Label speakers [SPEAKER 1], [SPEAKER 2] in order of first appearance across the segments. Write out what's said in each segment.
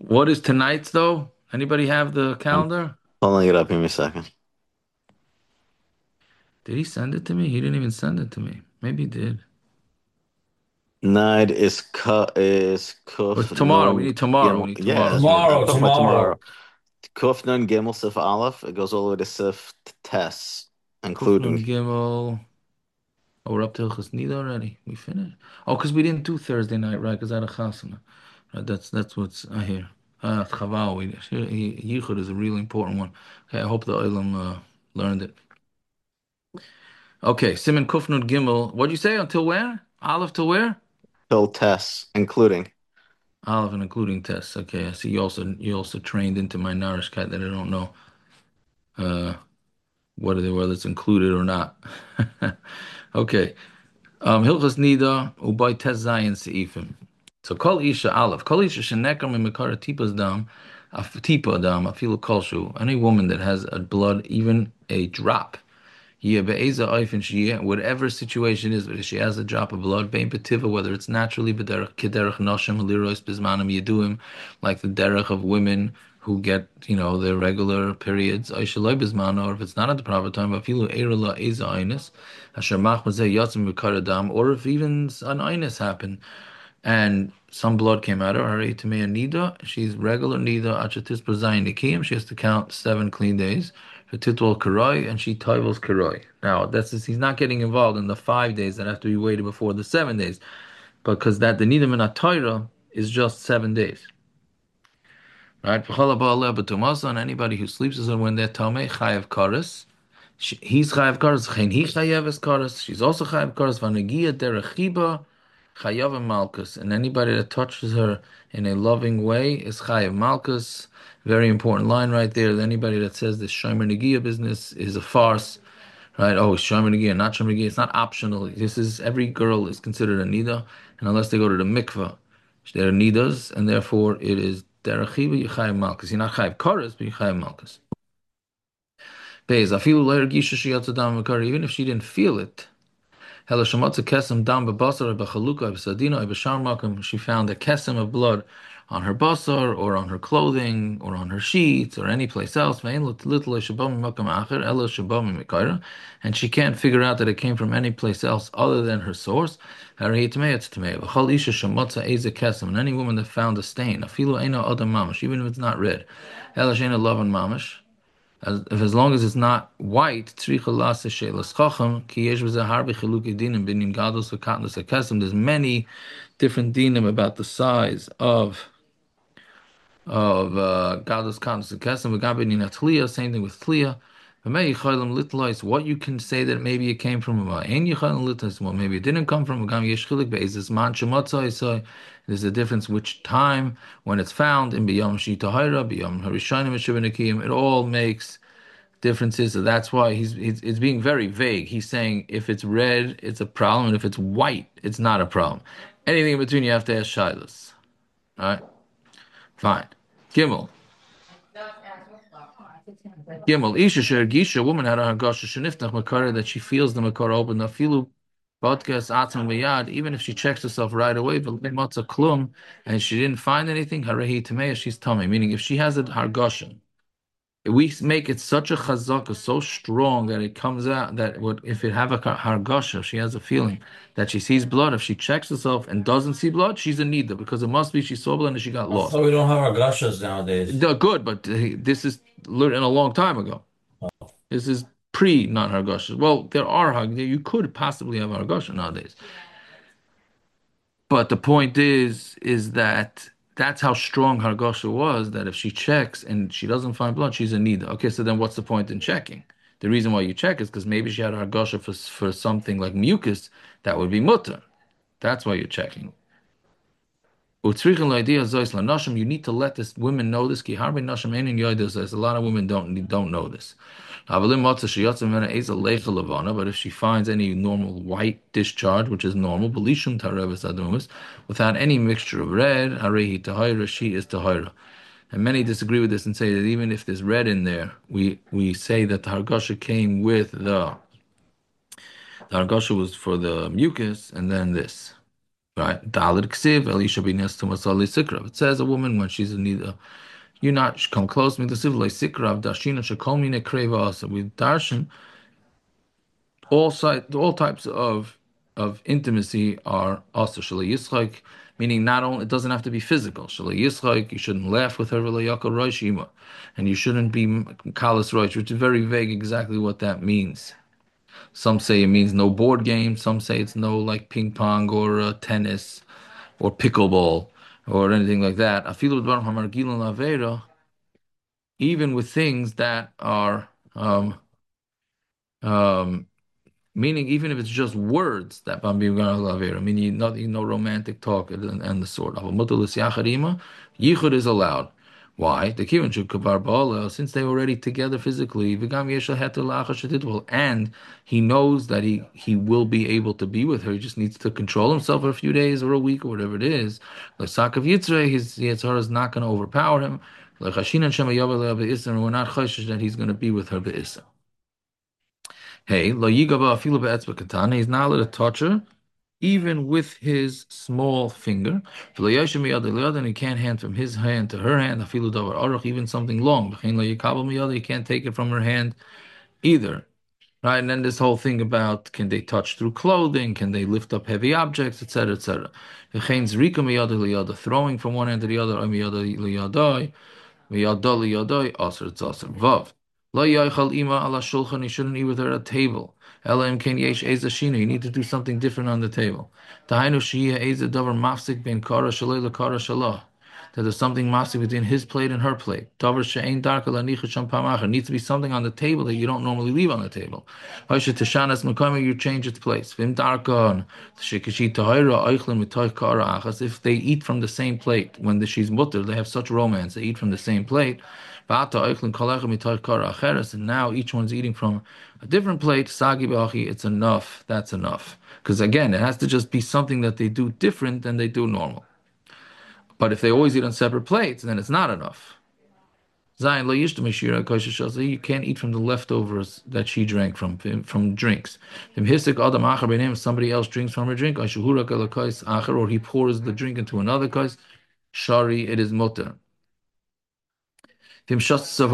[SPEAKER 1] What is tonight's though? Anybody have the
[SPEAKER 2] I'm
[SPEAKER 1] calendar?
[SPEAKER 2] pulling it up. Give me a second.
[SPEAKER 1] Did he send it to me? He didn't even send it to me. Maybe he did.
[SPEAKER 2] Night is
[SPEAKER 1] Or
[SPEAKER 2] Kuf
[SPEAKER 1] tomorrow. We
[SPEAKER 2] Nun
[SPEAKER 1] need tomorrow. We
[SPEAKER 2] Gimel.
[SPEAKER 1] need
[SPEAKER 2] Yeah,
[SPEAKER 1] tomorrow's read.
[SPEAKER 2] I'm
[SPEAKER 3] Tomorrow,
[SPEAKER 2] talking about tomorrow.
[SPEAKER 3] tomorrow.
[SPEAKER 2] Kuf Nun Gimel Sif Aleph. It goes all the way to Sif Tes, including
[SPEAKER 1] Kufnun Gimel. Oh, we're up to Hilchos Nida already. We finished. Oh, because we didn't do Thursday night, right? Because I had a chasana. Right, that's what's I hear. Chaval. Yichud is a really important one. Okay, I hope the Olam learned it. Okay, Simon Kufnun Gimel. What'd you say? Until where? Aleph till where?
[SPEAKER 2] till Tes, including.
[SPEAKER 1] Olive and including tests. Okay, I see you also trained into my Narishkeit that I don't know uh whether it's included or not. Okay. Hilchas Nida ubay tes zayin seifim. So kol isha aleph. Kol isha shenekam imekara tipas dam tipa dam afilu kolshu. Any woman that has a blood, even a drop. Yeah, be'eza oifen shiyeh, whatever situation is, but if she has a drop of blood, bein betiva, whether it's naturally b'derech kederech noshim lirois bismanim yeduim, like the derech of women who get, their regular periods, oishaloi bismano, or if it's not at the proper time, afilu eirala eza oinis, asher machmazeh yatzim b'karadam, or if even an oinis happened, and some blood came out of her, Itamea Nida, she's regular Nida, Achatis Bazayin Nikim, she has to count 7 clean days. For Titwal Karoi, and she Toivels Karoi. Now, he's not getting involved in the 5 days that have to be waited before the 7 days, because the Nida Minat Torah is just 7 days. Right? And anybody who sleeps is when they're Tomei, Chayav Karis. He's Chayav Karis, he Chayav is Karis. She's also Chayav Karis, Vanagia Derechiba. Chayav and Malkus, and anybody that touches her in a loving way is Chayav Malkus. Very important line right there. Anybody that says this Shomer Negia business is a farce, right? Oh, it's Shomer Negia, not Shomer Negia. It's not optional. This is every girl is considered a nida, and unless they go to the mikvah, they're nidas, and therefore it is Derachiva Yechayav Malkus. You're not Chayav Karas, but Yechayav Malkus. Beis afilu lo yargisha sheyatza dam v'kara, even if she didn't feel it. Hela shemotza kesem dam bebasar bechaluka besadina b'shar makom. She found a kesem of blood on her basar, or on her clothing, or on her sheets, or any place else. Ve'en little shabam makom acher ela shabam mikaira, and she can't figure out that it came from any place else other than her source. Harei tmei it's tmei. V'chol isha shemotza eze kesem, and any woman that found a stain, afilu eino adam mamash, even if it's not red, ela sheina lavan mamash. As long as it's not white, there's many different dinim about the size of gadol katnus kesem. Same thing with tliya. What you can say that maybe it came from well, maybe it didn't come from. There's a difference which time when it's found in biyam shitahira, biyam harishanim. It all makes differences. So that's why it's being very vague. He's saying if it's red, it's a problem, and if it's white, it's not a problem. Anything in between, you have to ask shilas. All right, fine. Gimel. Gimel. Isha sher gisha. Woman had a hargasha sheniftach makara that she feels the makara open. Nafilu podcast atzim miyad. Even if she checks herself right away, but matzah klum, and she didn't find anything, harehi tameya, she's tummy. Meaning, if she has a hargasha, we make it such a chazaka, so strong that it comes out that if it have a hargasha, she has a feeling that she sees blood. If she checks herself and doesn't see blood, she's a nida because it must be she saw blood and she got
[SPEAKER 3] I
[SPEAKER 1] lost.
[SPEAKER 3] thought we don't have our gushers nowadays.
[SPEAKER 1] Good, but this is learned in a long time ago. This is pre non hargasha. Well, there are you could possibly have hargasha nowadays. But the point is that that's how strong Hargasha was, that if she checks and she doesn't find blood, she's a nida. Okay, so then what's the point in checking? The reason why you check is because maybe she had Hargasha for something like mucus that would be mutter. That's why you're checking. You need to let this women know this. There's a lot of women don't know this. But if she finds any normal white discharge, which is normal, without any mixture of red, she is tahira. And many disagree with this and say that even if there's red in there, we say that the hargasha came with the hargasha was for the mucus and then this. Right? Dalit ksiv elisha binas tumasali sikra. It says a woman when she's in need, you not come close me to civil sikra of dashina shakomine kreva asa. With darshan, all types of intimacy are also shalei yischak, meaning not only it doesn't have to be physical. Shalei yischak, you shouldn't laugh with her v'layakal roishima, and you shouldn't be kalas roish, which is very vague exactly what that means. Some say it means no board game. Some say it's no like ping pong or tennis or pickleball or anything like that. Afilu dvarim hamargilin lavera, even with things that are um, meaning even if it's just words that Bambi meaning nothing, no romantic talk and the sort of. Yichud is allowed. Why? The Kivin should kabar ba'ala, since they were already together physically, v'gam yeshel heter la'achar shetitvel, and he knows that he will be able to be with her. He just needs to control himself for a few days or a week or whatever it is. Like Sakav Yitzre, his Yitzhar is not going to overpower him. Like Hashinan Shema Yavel be'isr, we're not chayshish that he's going to be with her be'isr. Hey, lo yigaba afilu be'etzba katana. He's not allowed to touch her, even with his small finger. V'lo yoshem miyad eliyad, and he can't hand from his hand to her hand. Afilu davar aruch, even something long. V'chein lo yikabel miyad, he can't take it from her hand either. Right, and then this whole thing about can they touch through clothing, can they lift up heavy objects, etc., etc. V'chein zrika miyad eliyad, throwing from one end to the other, or miyad eliyadai. V'yadali yadai aser it's aser. Vav. Lo yachal ima ala shulchan. You shouldn't eat with her at a table. Ela im ken yesh eza shina. You need to do something different on the table. Tahainu shiyah eza davar mafsik ben kara shalei lekara shalah. That there's something mafsik between his plate and her plate. Davar she'ein darka lanicha shampamacher. Needs to be something on the table that you don't normally leave on the table. Haisha teshanas mekama. You change its place. Vim darkan shekishi tahira eichlin mitoich kara achas. If they eat from the same plate when she's mutter, they have such romance. They eat from the same plate. And now each one's eating from a different plate. Sagi b'achi, it's enough. That's enough. Because again, it has to just be something that they do different than they do normal. But if they always eat on separate plates, then it's not enough. Zayin lo yishtu mishira kosher shasa. You can't eat from the leftovers that she drank from drinks. Somebody else drinks from her drink, or he pours the drink into another kais. Shari, it is mutter. Then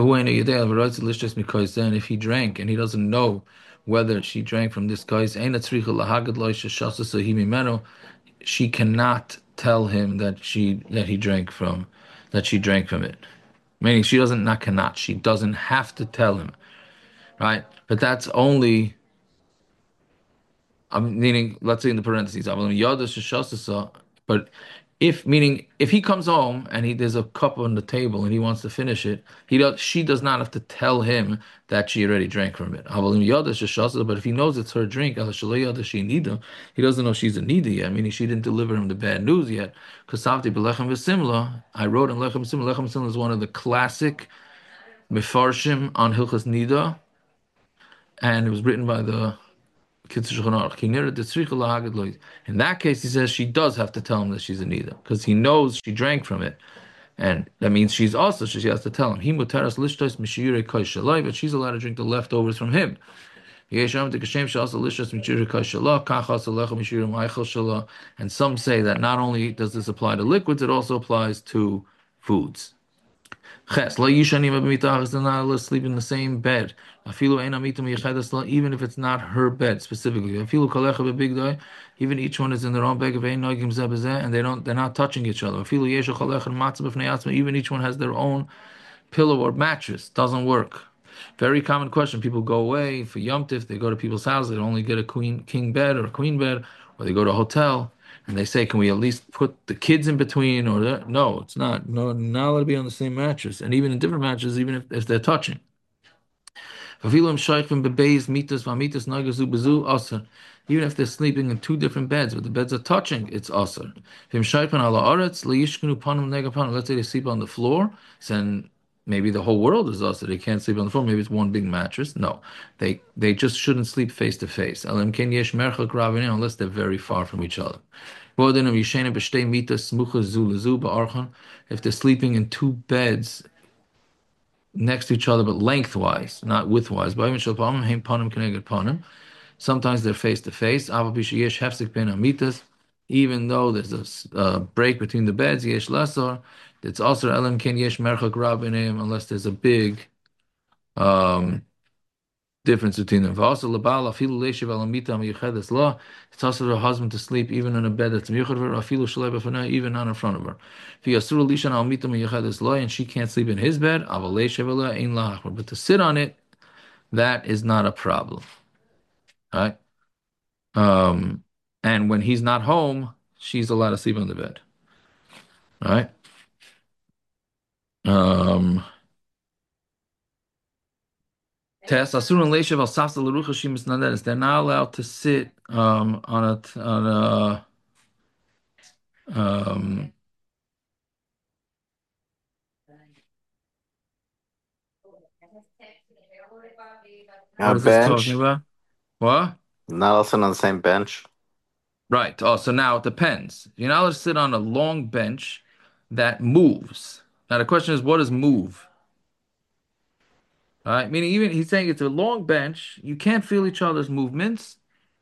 [SPEAKER 1] if he drank and he doesn't know whether she drank from this guy's, she cannot tell him that she drank from it. Meaning she doesn't not cannot, she doesn't have to tell him, right? But that's only I'm meaning, let's say in the parentheses, but if meaning if he comes home and there's a cup on the table and he wants to finish it, she does not have to tell him that she already drank from it. But if he knows it's her drink, he doesn't know she's a nida yet, meaning she didn't deliver him the bad news yet. Because I wrote in Lechem Simla. Lechem Simla is one of the classic mefarshim on Hilchas Nida, and it was written by the in that case, he says she does have to tell him that she's a nida because he knows she drank from it, and that means she's also she has to tell him. But she's allowed to drink the leftovers from him. And some say that not only does this apply to liquids, it also applies to foods. Ches, lo yishanim b'mitachas, they're not allowed to sleep in the same bed. Afilu ein amitum yichedas, even if it's not her bed specifically. Afilu kalecha b'bigdai, even each one is in their own bed of ein noigim zeh b'zeh, and they're not touching each other. Afilu yeshu kalecha matzah b'fnei atzma, even each one has their own pillow or mattress. Doesn't work. Very common question. People go away for Yom Tif, they go to people's houses, they only get a king bed or a queen bed, or they go to a hotel. And they say, can we at least put the kids in between? Or no, it's not. No, not allowed to be on the same mattress. And even in different mattresses, even if they're touching. Even if they're sleeping in two different beds, but the beds are touching, it's asr. Let's say they sleep on the floor, then maybe the whole world is asr. They can't sleep on the floor. Maybe it's one big mattress. No, they just shouldn't sleep face to face. Unless they're very far from each other. If they're sleeping in two beds next to each other, but lengthwise, not widthwise. Sometimes they're face to face. even though there's a break between the beds, yesh lasor, it's also elam ken yesh merchak rab b'neihem, unless there's a big um, difference between them. Also, labal afilu leishiv al mita miyuchedes law. It's also the husband to sleep even in a bed that's miyuched her. Afilu shalei b'fanei, even not in front of her. If he asur lishan al mita miyuchedes law, and she can't sleep in his bed, aval leishiv ala ein lahachmer. But to sit on it, that is not a problem. Right? Um, and when he's not home, she's allowed to sleep on the bed. Right? Um, Test asurun leishav al safsa lerucha shimis naderes. They're not allowed to sit um,
[SPEAKER 2] A
[SPEAKER 1] what is this talking
[SPEAKER 2] bench,
[SPEAKER 1] about? What?
[SPEAKER 2] not also on the same bench.
[SPEAKER 1] Right. Oh, so now it depends. You're not allowed to sit on a long bench that moves. Now the question is, what does move? All right. Meaning, even he's saying it's a long bench. You can't feel each other's movements,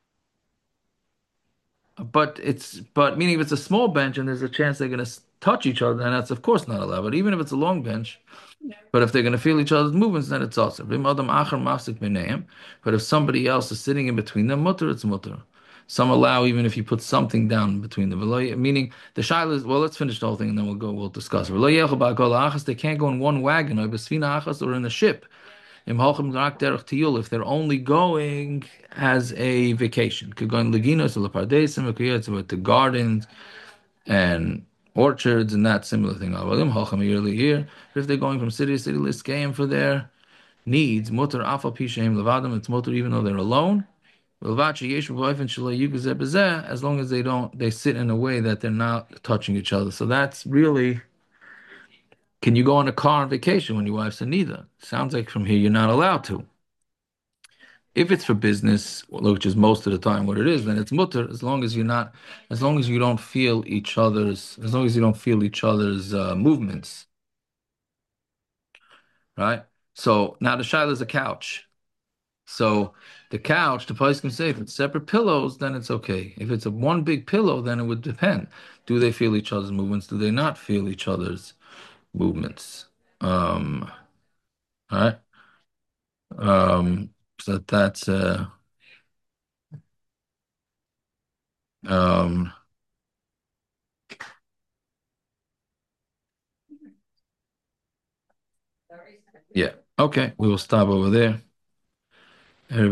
[SPEAKER 1] but meaning if it's a small bench and there's a chance they're gonna touch each other, then that's of course not allowed. But even if it's a long bench, but if they're going to feel each other's movements, then it's also. But if somebody else is sitting in between them, mutter, it's mutter. Some allow even if you put something down between them. Meaning the shaila is, well, let's finish the whole thing and then we'll discuss. They can't go in one wagon or in a ship. If they're only going as a vacation. Could go in Leginos or to gardens and orchards and that similar thing. Here, if they're going from city to city, liskayim for their needs, mutter afal pishaim levadim, it's mutter even though they're alone. As long as they sit in a way that they're not touching each other. So that's really, can you go in a car on vacation when your wife's in neither? Sounds like from here you're not allowed to. If it's for business, which is most of the time what it is, then it's mutter as long as you're not, as long as you don't feel each other's, as long as you don't feel each other's movements, right? So now the shaila is a couch. So the couch, the place can say if it's separate pillows, then it's okay. If it's a one big pillow, then it would depend. Do they feel each other's movements? Do they not feel each other's movements? Um, all right. So that's um, yeah. Okay, we will stop over there.